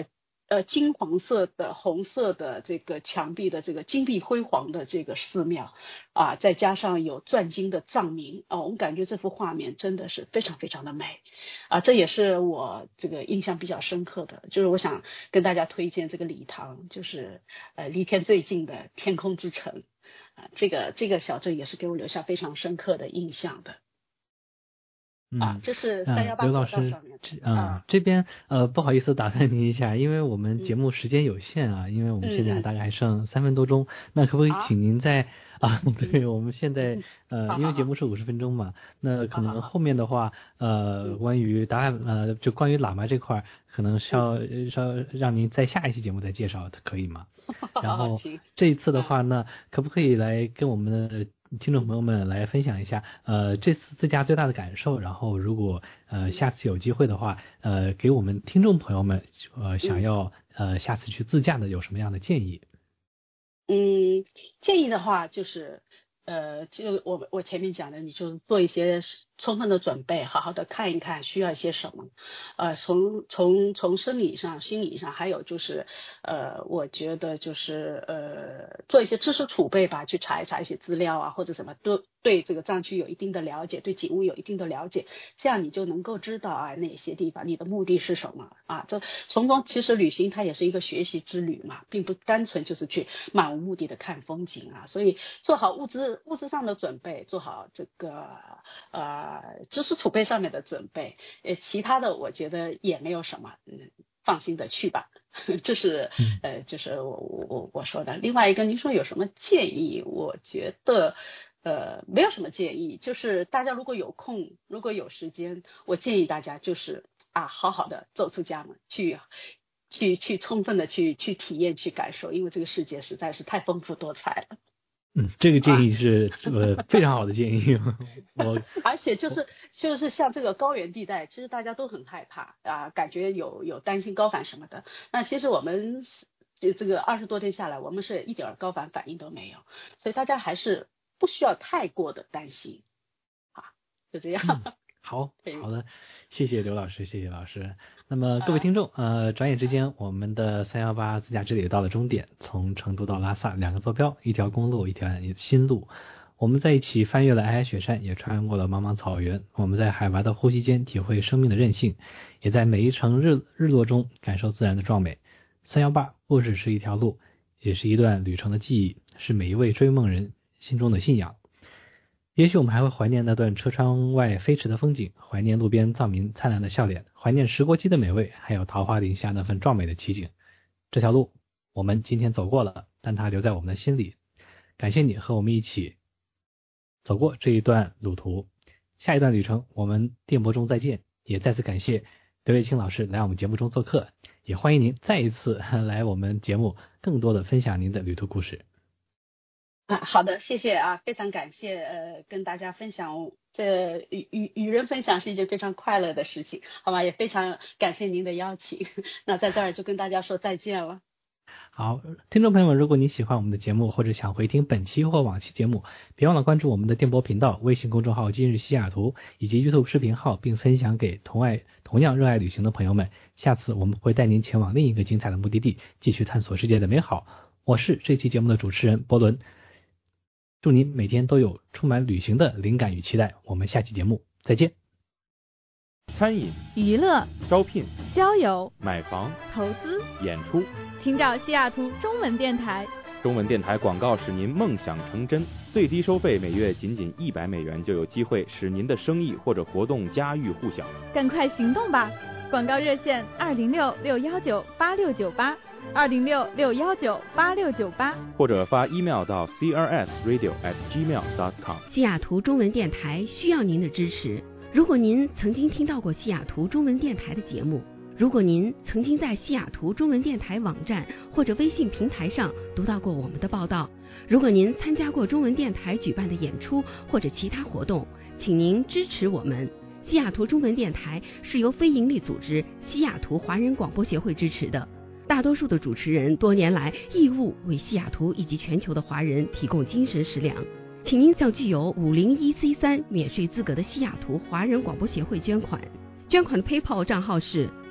C: 呃金黄色的红色的这个墙壁的这个金碧辉煌的这个寺庙啊，再加上有转经的藏名啊，我们感觉这幅画面真的是非常非常的美啊，这也是我这个印象比较深刻的，就是我想跟大家推荐这个理塘，就是呃离天最近的天空之城啊，这个这个小镇也是给我留下非常深刻的印象的。
B: 嗯、
C: 啊，这是三幺八
B: 刘老师，嗯、呃，这边呃不好意思打断您一下，因为我们节目时间有限啊，嗯、因为我们现在大概还剩三分多钟，嗯、那可不可以请您在啊？啊对，我们现在呃，因为节目是五十分钟嘛，那可能后面的话，呃，关于答案呃，就关于喇嘛这块，可能是要是要让您在下一期节目再介绍，可以吗？然后这一次的话呢，可不可以来跟我们的听众朋友们来分享一下，呃，这次自驾最大的感受，然后如果呃下次有机会的话，呃，给我们听众朋友们呃想要呃下次去自驾的有什么样的建议？
C: 嗯，建议的话就是呃，就我我前面讲的，你就做一些充分的准备，好好的看一看需要一些什么，呃，从从从生理上、心理上，还有就是呃，我觉得就是呃，做一些知识储备吧，去查一查一些资料啊，或者什么，对对这个藏区有一定的了解，对景物有一定的了解，这样你就能够知道啊哪些地方，你的目的是什么啊？这从中其实旅行它也是一个学习之旅嘛，并不单纯就是去漫无目的的看风景啊，所以做好物资物资上的准备，做好这个呃。呃，知识储备上面的准备，呃，其他的我觉得也没有什么，嗯，放心的去吧。这是呃，就是我我我说的。另外一个，您说有什么建议？我觉得呃没有什么建议，就是大家如果有空，如果有时间，我建议大家就是啊，好好的走出家门，去去去充分的去去体验、去感受，因为这个世界实在是太丰富多彩了。
B: 嗯，这个建议是、啊、呃非常好的建议。我
C: 而且就是就是像这个高原地带，其实大家都很害怕啊，感觉有有担心高反什么的。那其实我们这个二十多天下来，我们是一点高反反应都没有，所以大家还是不需要太过的担心。好，就这样。
B: 嗯、好好的，谢谢刘老师，谢谢老师。那么各位听众，呃，转眼之间，我们的三幺八自驾之旅到了终点，从成都到拉萨，两个坐标，一条公路，一条新路。我们在一起翻越了皑皑雪山，也穿过了茫茫草原。我们在海拔的呼吸间体会生命的韧性，也在每一程日日落中感受自然的壮美。三幺八不只是一条路，也是一段旅程的记忆，是每一位追梦人心中的信仰。也许我们还会怀念那段车窗外飞驰的风景，怀念路边藏民灿烂的笑脸，怀念石锅鸡的美味，还有桃花林下那份壮美的奇景。这条路我们今天走过了，但它留在我们的心里。感谢你和我们一起走过这一段路途，下一段旅程我们电波中再见。也再次感谢刘卫清老师来我们节目中做客，也欢迎您再一次来我们节目更多的分享您的旅途故事。
C: 啊，好的，谢谢啊，非常感谢，呃，跟大家分享，这与与与人分享是一件非常快乐的事情，好吧，也非常感谢您的邀请，那在这儿就跟大家说再见了。
B: 好，听众朋友们，如果您喜欢我们的节目，或者想回听本期或往期节目，别忘了关注我们的电波频道、微信公众号今日西雅图以及 YouTube 视频号，并分享给同爱同样热爱旅行的朋友们。下次我们会带您前往另一个精彩的目的地，继续探索世界的美好。我是这期节目的主持人伯伦。祝您每天都有充满旅行的灵感与期待，我们下期节目再见。
L: 餐饮、
M: 娱乐、
L: 招聘、
M: 交友、
L: 买房、
M: 投资、
L: 演出，
M: 请找西雅图中文电台。
F: 中文电台广告使您梦想成真，最低收费每月仅仅一百美元，就有机会使您的生意或者活动家喻户晓。
M: 赶快行动吧！广告热线二零六六幺九八六九八。二零六六幺九八六九八，
F: 或者发 email 到 c r s radio at gmail dot com。
K: 西雅图中文电台需要您的支持。如果您曾经听到过西雅图中文电台的节目，如果您曾经在西雅图中文电台网站或者微信平台上读到过我们的报道，如果您参加过中文电台举办的演出或者其他活动，请您支持我们。西雅图中文电台是由非营利组织西雅图华人广播协会支持的，大多数的主持人多年来义务为西雅图以及全球的华人提供精神食粮，请您向具有五零一 C 三免税资格的西雅图华人广播协会捐款。捐款的 PayPal 账号是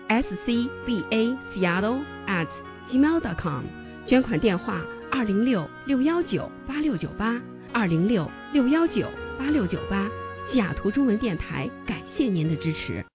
K: s c b a seattle at gmail dot com， 捐款电话二零六六幺九八六九八二零六六幺九八六九八。西雅图中文电台感谢您的支持。